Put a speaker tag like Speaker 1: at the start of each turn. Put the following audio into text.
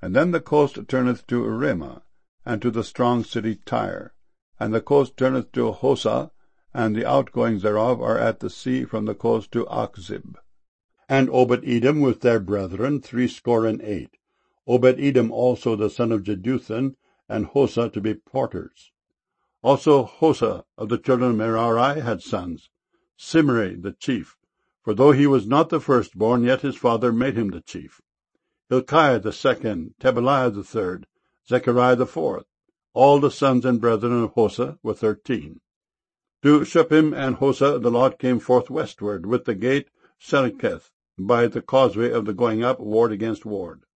Speaker 1: And then the coast turneth to Ramah, and to the strong city Tyre. And the coast turneth to Hosah, and the outgoings thereof are at the sea from the coast to Achzib. And Obed-Edom with their brethren 68. Obed-Edom also the son of Jeduthun, and Hosah to be porters. Also Hosah of the children of Merari had sons, Simri the chief, for though he was not the firstborn, yet his father made him the chief. Hilkiah the second, Tebaliah the third, Zechariah the fourth. All the sons and brethren of Hosah were 13. To Shuppim and Hosah the lot came forth westward, with the gate Serecheth, by the causeway of the going up, ward against ward.